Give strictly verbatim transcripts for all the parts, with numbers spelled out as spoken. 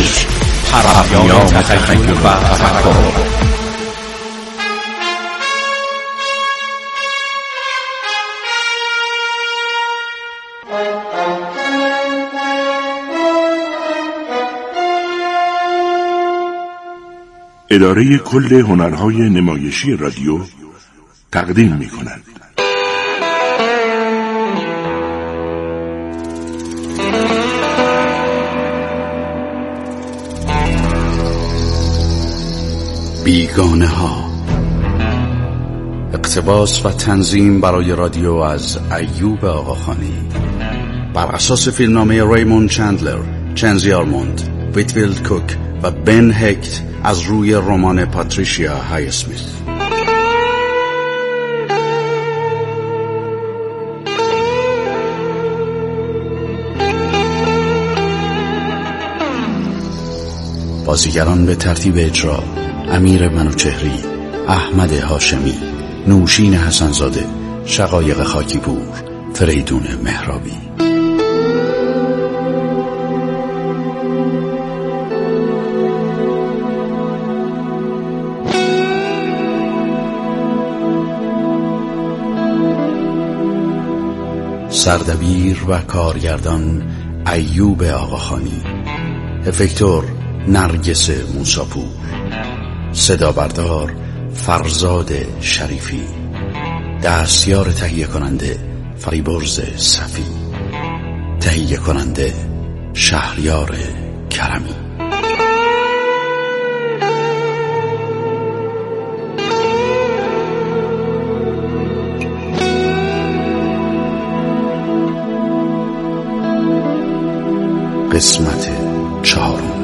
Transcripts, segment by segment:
پژوهش، پیام تخیل و تفکر. اداره کل هنرهای نمایشی رادیو تقدیم می کند. بیگانه ها، اقتباس و تنظیم برای رادیو از ایوب آقاخانی، بر اساس فیلمنامه ریموند چندلر، چنزی آرموند، ویتفیلد کوک و بن هکت از روی رمان پاتریشیا هایسمیت. بازیگران به ترتیب اجرا: امیر منوچهری، احمد هاشمی، نوشین حسنزاده، شقایق خاکیپور، فریدون مهرابی. سردبیر و کارگردان ایوب آقاخانی، افکتور نرگس موساپور، صدا بردار فرزاد شریفی، دستیار تهیه کننده فریبرز صفی، تهیه کننده شهریار کرمی. قسمت چهارم.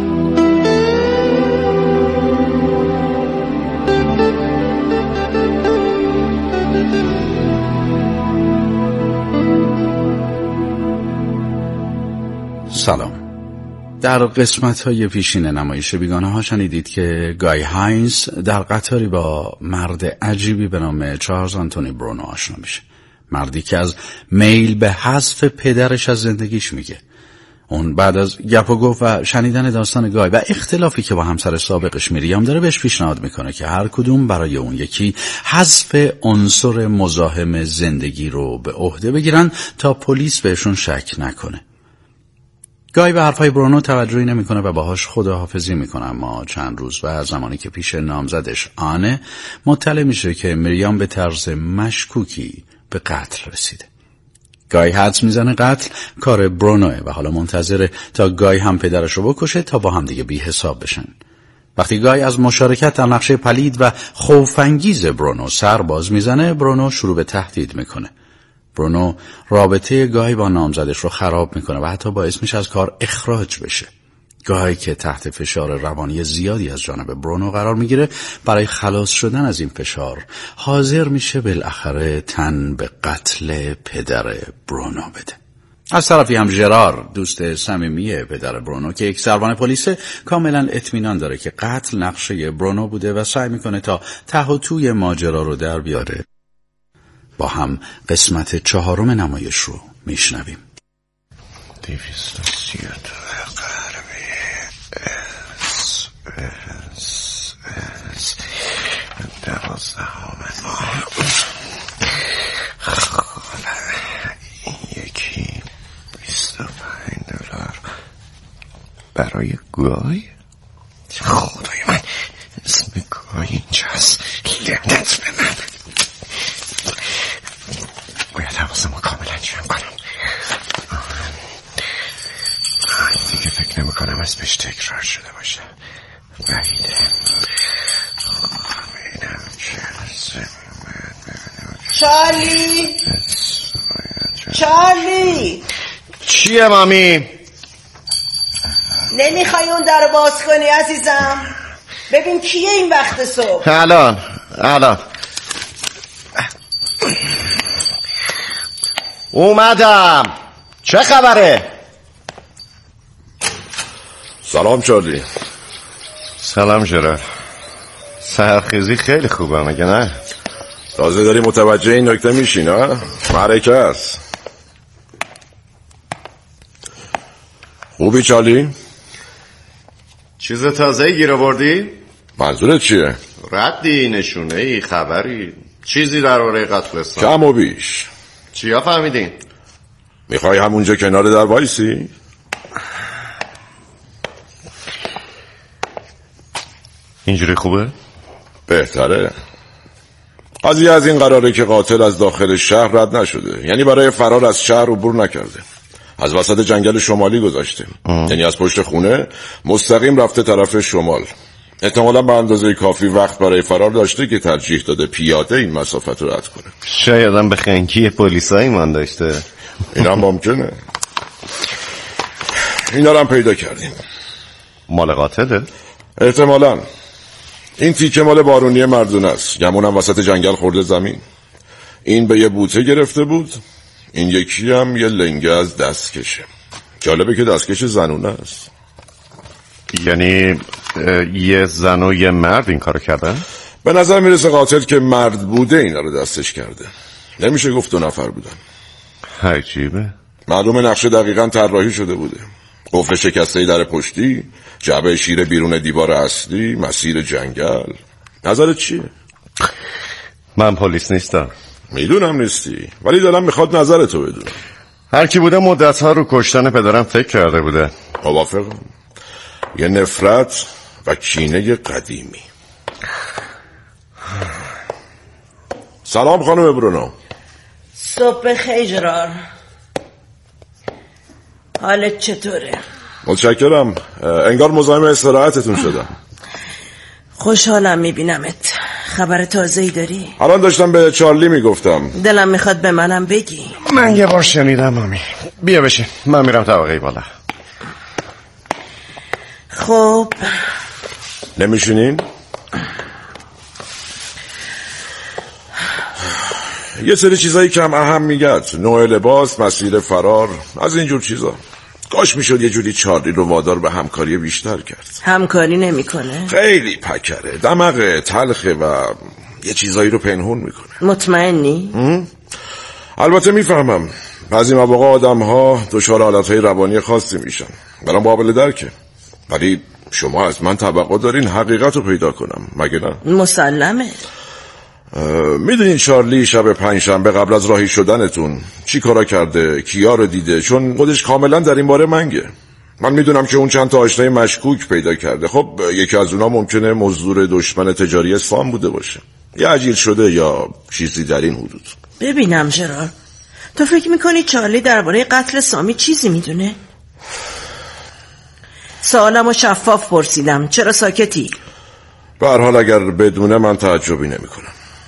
سلام. در قسمت‌های پیشین نمایش بیگانه ها شنیدید که گای هاینز در قطاری با مرد عجیبی به نام چارلز آنتونی برونو آشنا میشه. مردی که از میل به حذف پدرش از زندگیش میگه. اون بعد از گپ و گفت و شنیدن داستان گای و اختلافی که با همسر سابقش میریام داره، بهش پیشنهاد میکنه که هر کدوم برای اون یکی حذف عنصر مزاحم زندگی رو به عهده بگیرن تا پلیس بهشون شک نکنه. گای به حرفای برونو توجهی نمیکنه و باهاش خداحافظی میکنه، اما چند روز بعد زمانی که پیش نامزدش آنه مطلع میشه که مریام به طرز مشکوکی به قتل رسیده. گای حدس میزنه قتل کار برونوه و حالا منتظره تا گای هم پدرش رو بکشه تا با هم دیگه بی حساب بشن. وقتی گای از مشارکت در نقشه پلید و خوف‌انگیز برونو سر باز میزنه، برونو شروع به تهدید میکنه. برونو رابطه گای با نامزدش رو خراب میکنه و حتی باعث میشه از کار اخراج بشه. گای که تحت فشار روانی زیادی از جانب برونو قرار میگیره، برای خلاص شدن از این فشار حاضر میشه بالاخره تن به قتل پدر برونو بده. از طرفی هم ژرار، دوست صمیمی پدر برونو که یک سروان پلیسه، کاملا اطمینان داره که قتل نقشه برونو بوده و سعی میکنه تا ته و توی ماجرا رو در بیاره. با هم قسمت چهارم نمایش رو میشنویم. دویست و سی و دو قربی اس اس اس دوازده همه ماه. این یکی بیست و پنج دلار برای گای. خدای من، اسم گای اینجاست. لعنت به من. باید حواسم رو کاملا جمع کنم. دیگه فکر نمی کنم اسمش تکرار شده باشه. بعیده. چارلی چارلی چیه مامی؟ نمیخوای اون در باز کنی عزیزم؟ ببین کیه این وقت صبح؟ الان الان اومدم. چه خبره؟ سلام چارلی. سلام ژرار. سرخیزی خیلی خوبه مگه نه؟ تازه داری متوجه این نکته میشی نه؟ معرکه است. خوبی چارلی؟ چیز تازه گیر آوردی؟ منظورت چیه؟ ردی، نشونه ای، خبری، چیزی درباره قتل سام؟ کم و بیش. چیا فهمیدین؟ میخوای همونجا کنار در وایسی؟ اینجوری خوبه؟ بهتره. قضیه از این قراره که قاتل از داخل شهر رد نشده، یعنی برای فرار از شهر عبور نکرده، از وسط جنگل شمالی گذشته، یعنی از پشت خونه مستقیم رفته طرف شمال. احتمالا به اندازه کافی وقت برای فرار داشته که ترجیح داده پیاده این مسافت رو رد کنه. شاید هم به خنکی پلیسایی من داشته. این هم ممکنه. اینا رو هم پیدا کردیم. مال قاتله؟ احتمالا. این تیکه مال بارونی مردونه است. گمون هم وسط جنگل خورده زمین. این به یه بوته گرفته بود، این یکی هم یه لنگه از دستکشه. جالبه که دستکش زنونه است. یعنی یه زن و یه مرد این کارو کردن؟ به نظر میرسه قاتل که مرد بوده اینا رو دستش کرده. نمیشه گفت دو نفر بودن. عجیبه. معلومه نقشه دقیقاً طراحی شده بوده. قفل شکسته در پشتی، جعبه شیر بیرون دیوار اصلی، مسیر جنگل. نظرت چیه؟ من پلیس نیستم. میدونم نیستی، ولی دلم میخواد نظرتو بدونم. هر کی بوده مدت‌ها رو کشتن پدرم فکر کرده بوده. موافقم. یه نفرت و کینه قدیمی. سلام خانم برونو. صبح خیر جرار. حالت چطوره؟ متشکرم. انگار مزاحم استراحتتون شدم. خوشحالم میبینمت. خبر تازه‌ای داری؟ الان داشتم به چارلی میگفتم. دلم میخواد به منم بگی. من یه بار شنیدم مامی. بیا بشین، من میرم طبقه بالا. خب نمیشینین؟ یه سری چیزایی کم اهم میگد، نوع لباس، مسیر فرار، از اینجور چیزا. کاش میشد یه جوری چارلی رو وادار به همکاری بیشتر کرد. همکاری نمیکنه؟ خیلی پکره، دماغه، تلخه و یه چیزایی رو پنهون میکنه. مطمئنی؟ البته میفهمم بعضی مواقع آدم ها دچار حالتهای روانی خاصی میشن، برام قابل درکه، ولی شما از من توقع دارین حقیقت رو پیدا کنم، مگه نه؟ مسلمه. میدونین چارلی شب پنجشنبه قبل از راهی شدنتون چی کارا کرده، کیا رو دیده؟ چون خودش کاملا در این باره منگه. من میدونم که اون چند تا آشنای مشکوک پیدا کرده. خب یکی از اونا ممکنه مزدور دشمن تجاری سام بوده باشه، یا اجیر شده یا چیزی در این حدود. ببینم جرار، تو فکر میکنی چارلی درباره قتل سامی چیزی میدونه؟ سوالمو شفاف پرسیدم، چرا ساکتی؟ به هر حال اگر بدونه من تعجبی نمیکنم.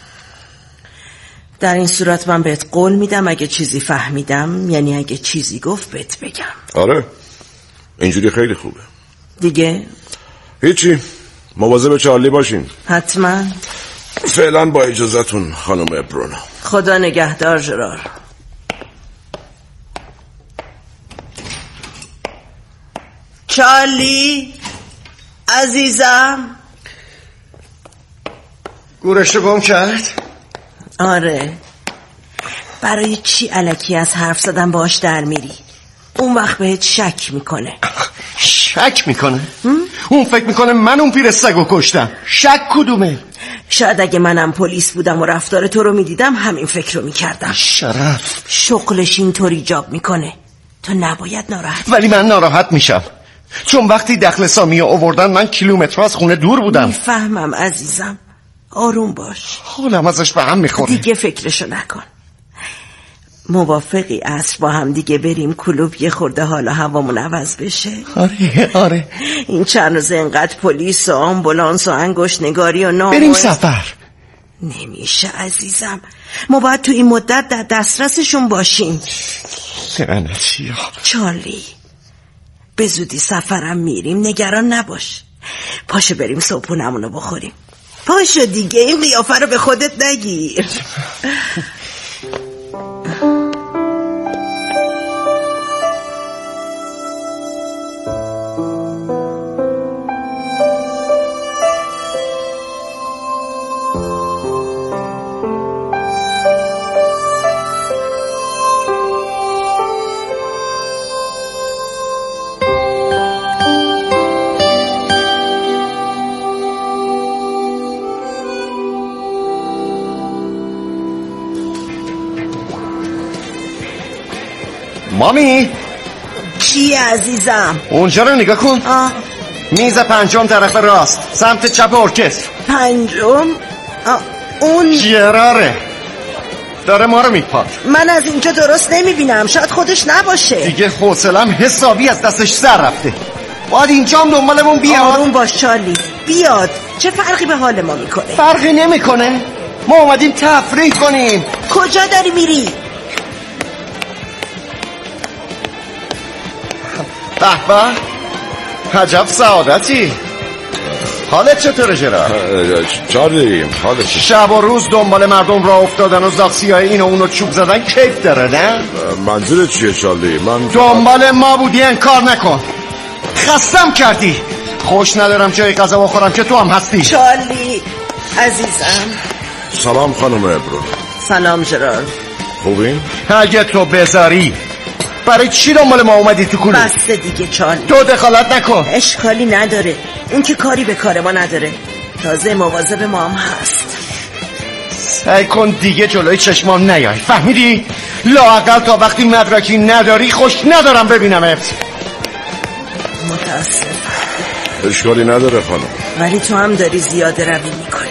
در این صورت من بهت قول میدم اگه چیزی فهمیدم، یعنی اگه چیزی گفت بهت بگم. آره اینجوری خیلی خوبه. دیگه؟ هیچی، مواظب چارلی باشین. حتما. فعلا با اجازتون خانم برونو. خدا نگهدار جرار. چارلی عزیزم. گورشو گم کرد؟ آره. برای چی الکی از حرف زدن باش در میری؟ اون وقت بهت شک میکنه. شک میکنه؟ اون فکر میکنه من اون پیر سگو کشتم. شک کدومه؟ شاید اگه منم پلیس بودم و رفتار تو رو میدیدم همین فکر رو میکردم. شرف شغلش اینطور ایجاب میکنه، تو نباید ناراحت. ولی من ناراحت میشم، چون وقتی دخل سامی آوردن من کیلومتر از خونه دور بودم. میفهمم عزیزم، آروم باش. حالم ازش به هم میخوره. دیگه فکرشو نکن. موافقی عصر با هم دیگه بریم کلوب یه خورده حالا هوامون عوض بشه؟ آره آره. این چند روز اینقدر پلیس و آمبولانس و انگشت نگاری و نام بریم سفر. نمیشه عزیزم، ما باید تو این مدت در دسترسشون باشیم. لعنتی ها. چارلی به زودی سفرم میریم، نگران نباش. پاشو بریم صبحونمونو بخوریم. پاشو دیگه، این قیافه رو به خودت نگیر. مامی چی عزیزم؟ اونجا رو نگاه کن. آه. میز پنجم طرف راست سمت چپ ارکستر. پنجم؟ آه. اون جراره داره ما رو میپاد. من از اینجا درست نمیبینم، شاید خودش نباشه. دیگه حوصله‌ام حسابی از دستش سر رفته. باید اینجا هم دنبالمون بیاد. آروم باش چارلی، بیاد. چه فرقی به حال ما میکنه؟ فرقی نمیکنه. ما اومدیم تفریح کنیم. کجا داری میری؟ به به، عجب سعادتی. حالت چطوره جرا؟ چارلی حالت شب و روز دنبال مردم راه افتادن و زاغسیای این و اونو چوب زدن کیف داره نه؟ منظورت چیه چارلی؟ من دنبال ما بودی انکار نکن. خستم کردی. خوش ندارم جای غذا بخورم که تو هم هستی. چارلی عزیزم. سلام خانم ابرو. سلام جرارد. خوبین؟ اگه تو بذاری برای چی دنبال ما اومدی تو کولی؟ بسته دیگه چارلی، تو دخالت نکن. اشکالی نداره، اون که کاری به کار ما نداره، تازه مواظب ما هم هست. سعی کن دیگه جلوی چشمام نیای، فهمیدی؟ لااقل تا وقتی مدرکی نداری خوش ندارم ببینمت. متاسف. اشکالی نداره خانم، ولی تو هم داری زیاده روی میکنی.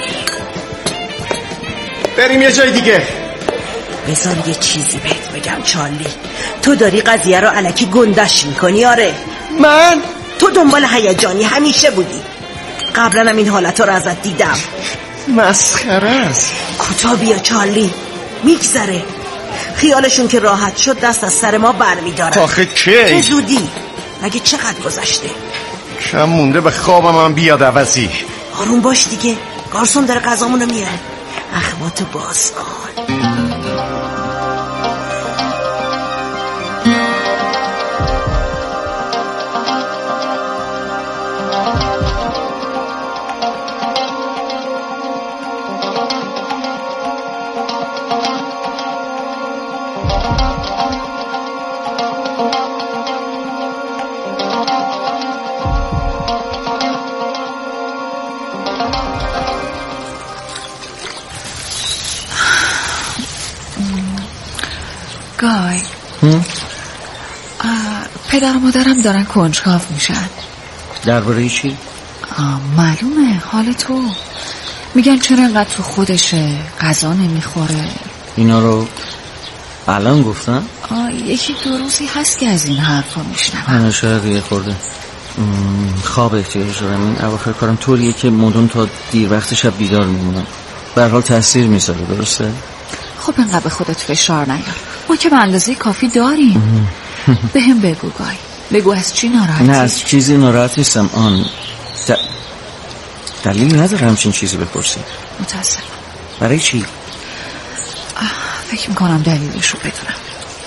بریم یه جای دیگه. بذار یه چیزی بهت بگم چارلی، تو داری قضیه رو الکی گندش میکنی. آره من؟ تو دنبال هیجانی همیشه بودی. قبلا هم این حالت رو ازت دیدم. مسخره است. کوتاه بیا چارلی، میگذره. خیالشون که راحت شد دست از سر ما برمیدارن. آخه کی؟ چه زودی؟ مگه چقدر گذشته؟ کم مونده به خوابم هم بیاد عوضی. آروم باش دیگه، گارسون داره غذامونو میاره. اخماتو باز کن. گای پدر و مادرم دارن کنجکاو میشن. درباره چی؟ معلومه حال تو. میگن چرا انقدر تو خودشه، غذا نمیخوره. اینا رو الان گفتن؟ یکی دو روزی هست که از این حرفا میشنم. من شاید یه خورده خواب احتیاج دارم. این اواخر کارم طوریه که مدام تا دیر وقت شب بیدار میمونم. به هر حال تاثیر میذاره. درسته؟ خب انقدر به خودت فشار نیار، ما که به اندازه کافی داریم. به هم بگو گای، بگو از چی ناراحتی؟ نه از چیزی ناراحت نیستم. آن د... دلیل نداره همچین چیزی بپرسی. متاسفم. برای چی؟ فکر میکنم دلیلش رو بدونم.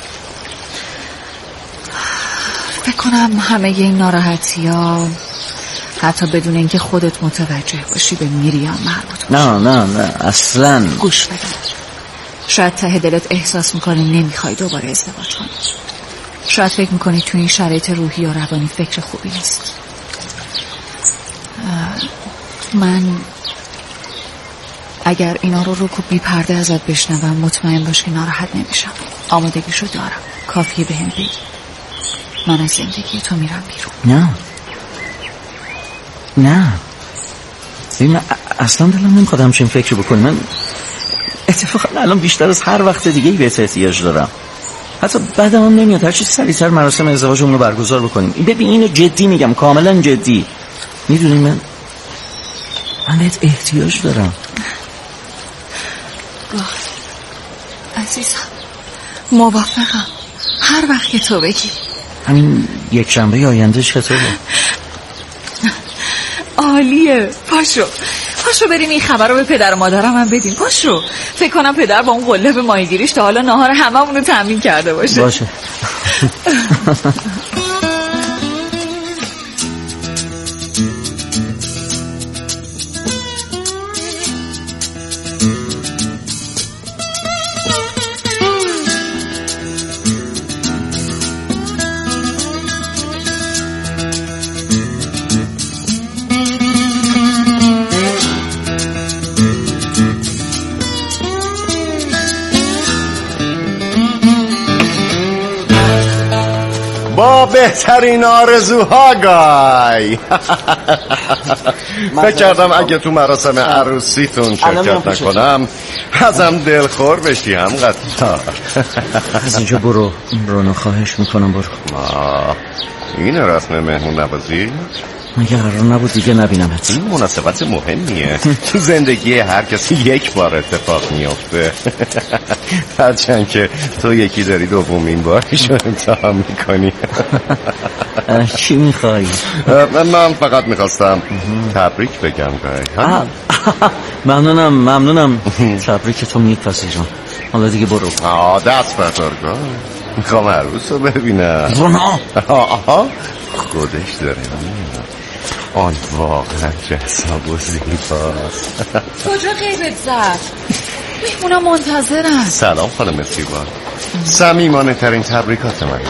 فکر کنم همه این ناراحتی ها حتی بدون اینکه خودت متوجه باشی به میریام مربوط باشه. نه نه نه اصلا. گوش بده، شاید ته دلت احساس میکنی نمیخوای دوباره ازدواج کنی. شاید فکر میکنی تو این شرایط روحی و روانی فکر خوبی نیست. من اگر اینا رو رو بی پرده ازت بشنوم مطمئن باش که ناراحت نمیشم. آمادگیشو دارم، کافیه به هم بگی. من از زندگی تو میرم بیرون. نه نه من اصلا دلم نمیخواد همچین فکر بکنی. من اتفاقا الان بیشتر از هر وقت دیگه بهت احتیاج دارم. حتی بعدم هم نمیاد هر چی سریعتر مراسم ازدواجمون رو برگزار بکنیم. ببین اینو جدی میگم، کاملا جدی. میدونی من من بهت احتیاج دارم. عزیزم موافقم، هر وقت که تو بگی. همین یک شنبه آینده چطوره؟ عالیه. پاشو پاشو بریم این خبر رو به پدر و مادرم هم بدیم. پاشو. فکر کنم پدر با اون قلب ماهیگیریش تا حالا ناهار هممون رو تامین کرده باشه. باشه. بهترین آرزوها گای. فکر کردم اگه تو مراسم عروسیتون شرکت نکنم ازم دلخور بشی هم قطار. از اینجا برو برونو، خواهش میکنم برو. آه این رسم مهمون نوازی؟ مگه قرار نبود دیگه نبینمت؟ این مناسبت مهمیه. تو زندگی هر کسی یک بار اتفاق میفته. هرچند که تو یکی داری دومین بارش رو امتحان میکنی. چی میخوایی؟ من فقط میخواستم تبریک بگم گای. ممنونم ممنونم. تبریک تو میپذیرم. حالا دیگه برو. آه دست بردار گای. میخوام عروس رو ببینم. رونا آها خودش داره آن واقعا جذاب و زیباست. کجا غیبت زد؟ میمونم منتظرم. سلام خانم سیبا، صمیمانه ترین تبریکات من.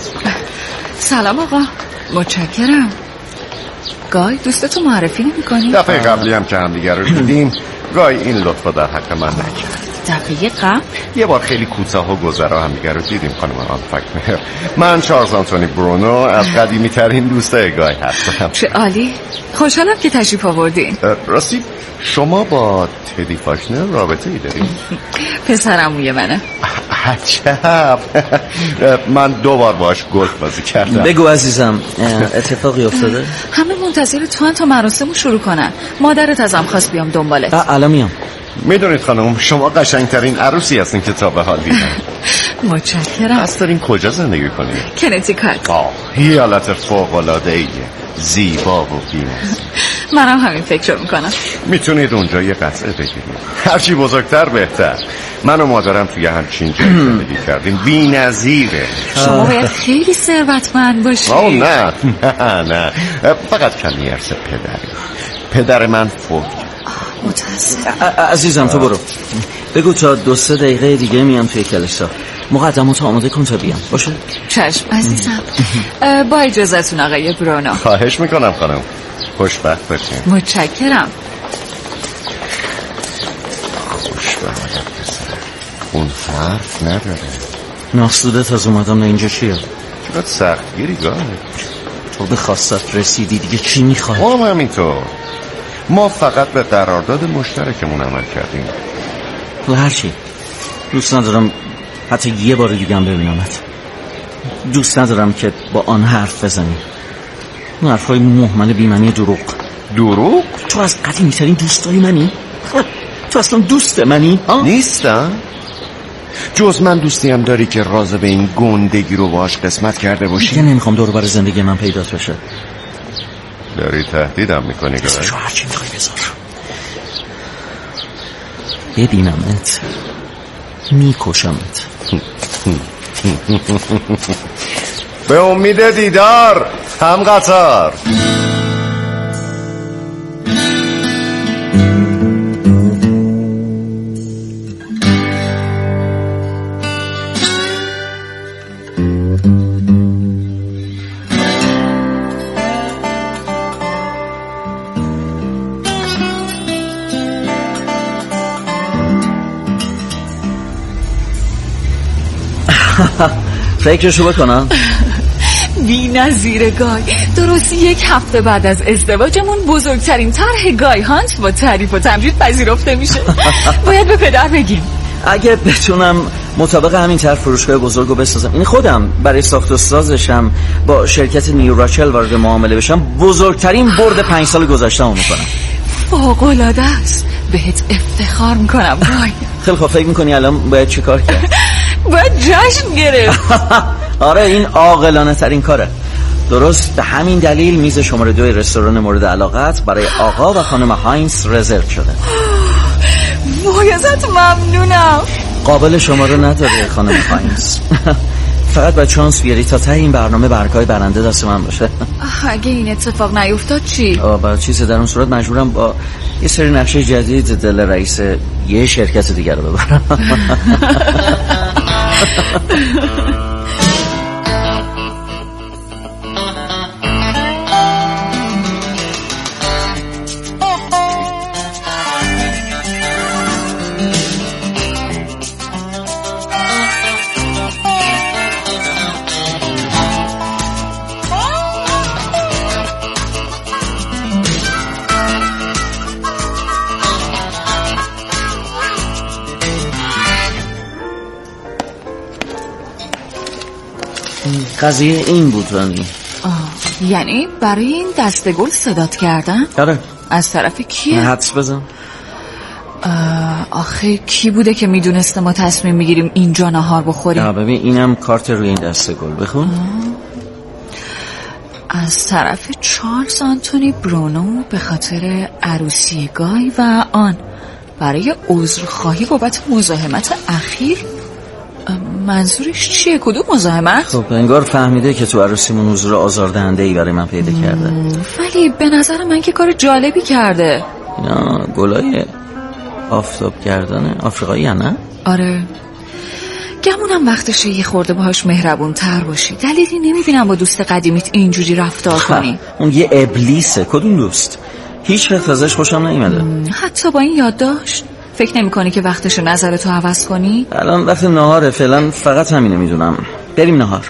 سلام آقا، متشکرم. گای دوستتو معرفی نمی کنی؟ دفعه قبلی هم که هم دیگر رو دیدیم گای این لطفا در حق من نکرد. دفعه قبل؟ یه بار خیلی کوتاه و گذرا هم دیگر رو دیدیم خانم آنفاکنر. من چارلز آنتونی برونو از قدیمی ترین دوستای گای هستم. چه عالی، خوشحالم که تشریف آوردین. راستی شما با تدی فاشنر رابطه ای دارید؟ پسرعموی منه. عجب. من دو بار باش گلف بازی کردم. بگو عزیزم اتفاقی افتاده؟ همه منتظر تو تا مراسمو شروع کنن. مادرت ازم خواست بیام دنبالت. الان میام. میدونید خانم شما قشنگترین عروسی هستین که تا به حال دیدم. متشکرم. قصد دارین کجا زندگی کنید؟ کنتیکات. آه یه حالت فوق‌العاده‌ایه، زیبا و بی‌نظیر. منم همین فکر رو میکنم. میتونید اونجا یه قطعه بگیرید، هرچی بزرگتر بهتر. من و مادرم توی همچین جایی زندگی کردیم، بی‌نظیره. شما باید خیلی ثروتمند باشی. آه نه نه نه فقط کمی ارث پدری. پدر من فوت. متاسفم. عزیزم تو برو، بگو تا دو سه دقیقه دیگه میام توی کلیسا. مقدمات آماده کن تا بیام باشه؟ چشم عزیزم. با اجازهتون آقای برونو. خواهش میکنم خانم، خوشبخت باشین. متشکرم. خوشبخت پسر، اون حرف نداره. ناسودت از اومدم نه اینجا چیه؟ چقدر سختگیری گاه. تو به خواستت رسیدی دیگه چی میخوای؟ ما هم همینطور. ما فقط به قرارداد مشترکمون عمل کردیم. هرچی دوست ندارم حتی یه بار دیگه هم ببینمت. دوست ندارم که با آن حرف بزنی. اون حرفای مهمل بی‌معنی دروغ. دروغ؟ تو از قدیمی ترین دوستای منی؟ تو اصلا دوست منی؟ نیستم. جز من دوستی هم داری که راز به این گندگی رو باش قسمت کرده باشی؟ دیگه نمیخوام دور بر زندگی من پیدات بشه. داری تهدیدم میکنی گره؟ اسمشو هرچی میخوای بذار. ببینمت میکشمت. به امید دیدار هم قطار. فکرشو بکنم. بی نظیر گای. درست یک هفته بعد از ازدواجمون بزرگترین طرح گای هانت با تعریف و تمجید پذیرفته میشه. باید به پدر بگیم. اگه بتونم مطابق همین طرح فروشگاه بزرگو بسازم، این خودم برای ساخت و سازشم با شرکت نیو راچل وارد معامله بشم، بزرگترین برد پنج سال گذشته‌مو میکنم. فوق‌العاده است. بهت افتخار میکنم گای. خیلی خوب. فکر میکنی الان باید چی کار کرد؟ باید جشن گرفت. آره این عاقلانه ترین کاره. درست به همین دلیل میز شماره دوی رستوران مورد علاقت برای آقا و خانم هاینز رزرو شده. وای ازت ممنونم. قابل شما رو نداره خانم هاینز. فقط با چانس بیاری تا ته این برنامه برگای برنده دست من باشه. اگه این اتفاق نیفتاد چی؟ با چیز در اون صورت مجبورم با یه سری نقشه جدید دل رئیس یه شرکت دیگر رو ببرم. قضیه این بود رانی. آه، یعنی برای این دسته گل صدات کردن؟ آره. از طرف کیه؟ حدس بزن. آخه کی بوده که میدونسته ما تصمیم میگیریم اینجا نهار بخوریم؟ آه ببین اینم کارت روی این دسته گل، بخون. از طرف چارلز آنتونی برونو به خاطر عروسی گای و آن برای عذرخواهی بابت مزاحمت اخیر. منظورش چیه؟ کدوم مزاحمت؟ خب انگار فهمیده که تو عروسیمون حضور آزاردهنده‌ای برای من پیدا کرده. ولی به نظر من که کار جالبی کرده. اینا گلای آفتاب گردن آفریقایی نه؟ آره. گمونم وقتشه یه خورده باهاش مهربون تر باشی. دلیلی نمیبینم با دوست قدیمیت اینجوری رفتار کنی. اون یه ابلیسه. کدوم دوست؟ هیچ وقت ازش خوشم نیومده. حتی با این یادداشت فکر نمی کنی که وقتشه نظرتو عوض کنی؟ الان وقت نهاره، فعلا فقط همینه میدونم. بریم نهار.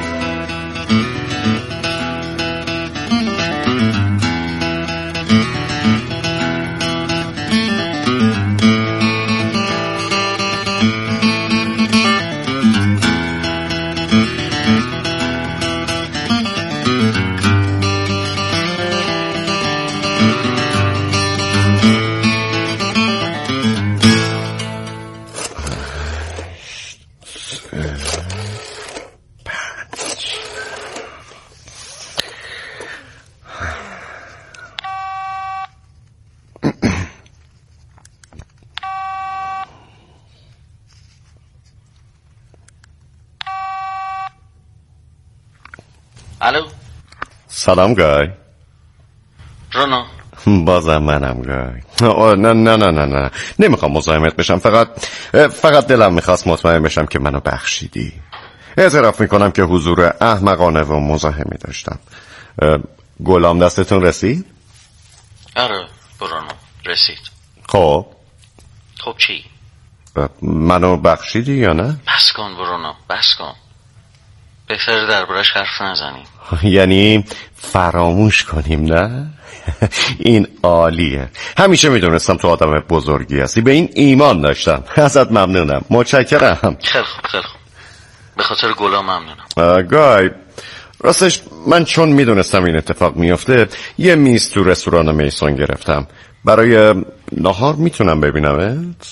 الو. سلام گای. برونو. بازم منم گای. نه نه نه نه نه نمیخوام مزاحمت بشم، فقط فقط دلم میخواست مطمئن بشم که منو بخشیدی. اعتراف میکنم که حضور احمقانه و مزاحمی داشتم. گلام دستتون رسید؟ آره برونو رسید. خب خب چی؟ منو بخشیدی یا نه؟ بس کن برونو بس کن، بهتره دربارش حرف نزنیم. یعنی فراموش کنیم نه؟ این عالیه. همیشه میدونستم تو آدم بزرگی هستی، به این ایمان داشتم. ازت ممنونم، متشکرم. خیلی خوب خیلی خوب، به خاطر گلا ممنونم. گای راستش من چون میدونستم این اتفاق میفته یه میز تو رستوران میسون گرفتم. برای نهار میتونم ببینمت؟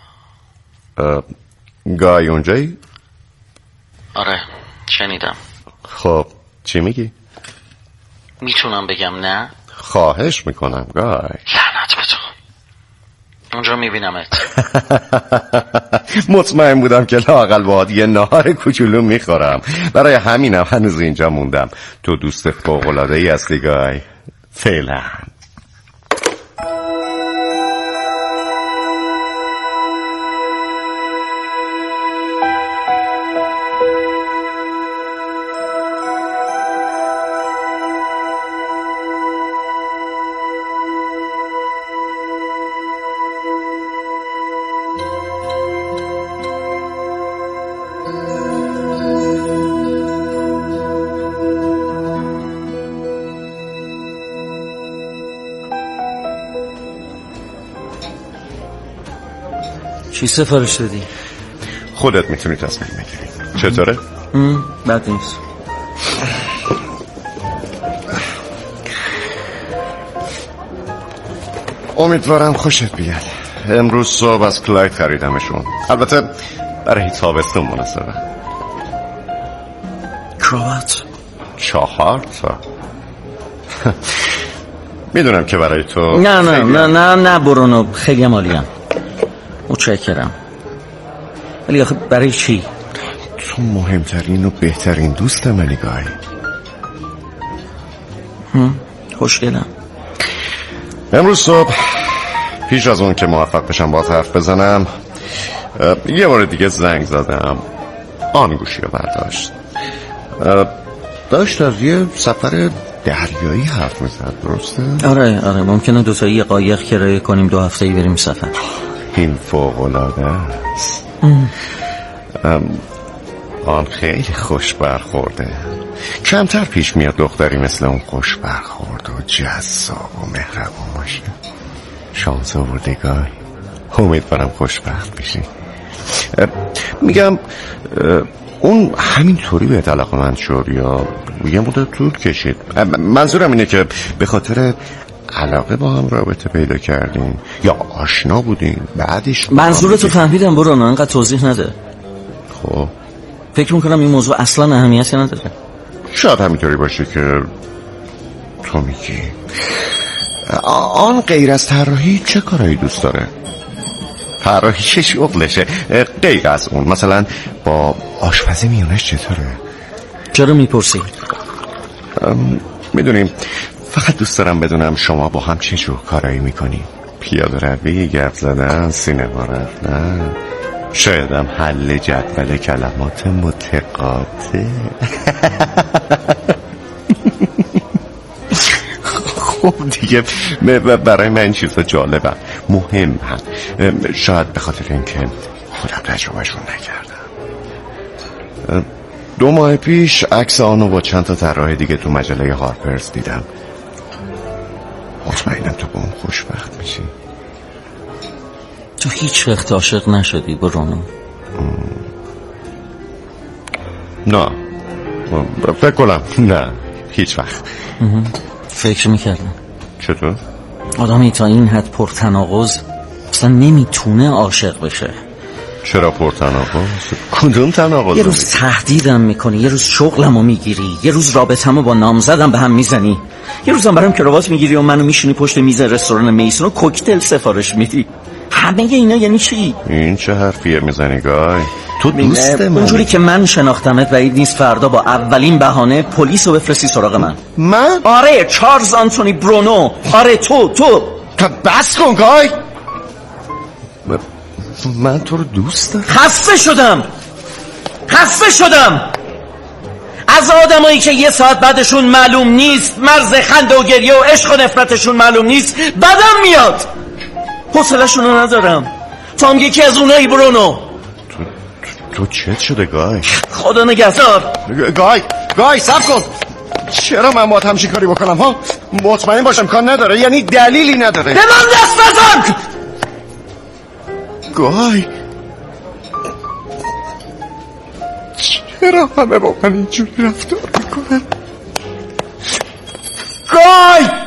گای اونجایی؟ آره شنیدم. خب چی میگی؟ میتونم بگم نه؟ خواهش میکنم گای. لعنت به تو، اونجا میبینمت. مطمئن بودم که لااقل باهات یه نهار کوچولو میخورم، برای همینم هنوز اینجا موندم. تو دوست فوق‌العاده‌ای هستی گای. فعلا. چی سفارش دادی؟ خودت میتونی تصمیم بگیری. چطوره؟ بد نیست. امیدوارم خوشت بیاد. امروز صبح از کلاید خریدمشون، البته برای تابستون مناسبه. کراوات چهار تا. میدونم که برای تو نه نه نه نه نه برونو، خیلی عالیم، متشکرم. ولی آخه برای چی؟ تو مهمترین و بهترین دوست منی گای. خوشگلم. امروز صبح پیش از اون که موفق بشم با حرف بزنم یه بار دیگه زنگ زدم. آن گوشی رو برداشت. داشت از یه سفر دریایی حرف میزد، درسته؟ آره آره ممکنه دوتایی یه قایق کرایه کنیم دو هفته‌ای بریم سفر. این فوق‌العاده است. آن خیلی خوش برخورده. کمتر پیش میاد دختری مثل اون خوش برخورد و جذاب و مهربون باشه. شانس آورده گای. امیدوارم خوشبخت بشی. میگم اون همینطوری به علاقه من شد یا یه مدت طول کشید؟ منظورم اینه که به خاطر علاقه با هم رابطه پیدا کردین یا آشنا بودین بعدش؟ منظورتو فهمیدم برونو، انقدر توضیح نده. خب فکر میکنم این موضوع اصلا اهمیتی نداره. شاید همینطوری باشه که تو میگی. آن غیر از طراحی چه کارایی دوست داره؟ طراحی چه شغلشه غیر از اون؟ مثلا با آشپزی میونش چطوره؟ چرا میپرسی؟ میدونیم فقط دوست دارم بدونم شما با هم چه جور کارایی میکنی؟ پیاده روی، گپ زدن، سینما رفتن، شایدم حل جدول کلمات متقاطع. خب دیگه برای من این چیزا جالبم، مهم هم. شاید به خاطر اینکه خودم تجربهشون نکردم. دو ماه پیش عکس آنو با چند تا طراح دیگه تو مجله هارپرز دیدم. مطمئنم تو با اون خوشبخت میشی. تو هیچ وقت عاشق نشدی برونو؟ نه فکر کنم نه هیچ وقت. فکر میکردم. چطور؟ آدمی تا این حد پرتناقض اصلا نمیتونه عاشق بشه. چرا پرتناقض؟ کدوم تناقض؟ یه روز تهدیدم میکنی، یه روز شغلمو میگیری، یه روز رابطمو با نامزدم به هم میزنی، یه روزم برام کراوات میگیری و منو میشونی پشت میز رستوران میسون و کوکتل سفارش میدی. همه اینا یعنی چی؟ این چه حرفیه میزنی گای؟ تو دوست من اونجوری که من شناختمت بعید نیست فردا با اولین بهانه پلیس رو بفرستی سراغ من. من؟ آره چارلز آنتونی برونو. آره تو تو بس کن گای. من تو رو دوست دارم. خسته شدم خسته شدم از آدمایی که یه ساعت بعدشون معلوم نیست، مرز خنده و گریه و عشق و نفرتشون معلوم نیست. بدم میاد، حوصله‌شون رو ندارم. تو هم یکی از اونایی برونو. تو تو چت شده گای؟ خدا نگهدار. گای گای صبر کن. چرا من باید همچین کاری بکنم ها؟ مطمئن باشم کار نداره، یعنی دلیلی نداره. به من دست نزن. گای چرا همه با من اینجوری رفتار میکنن؟ گای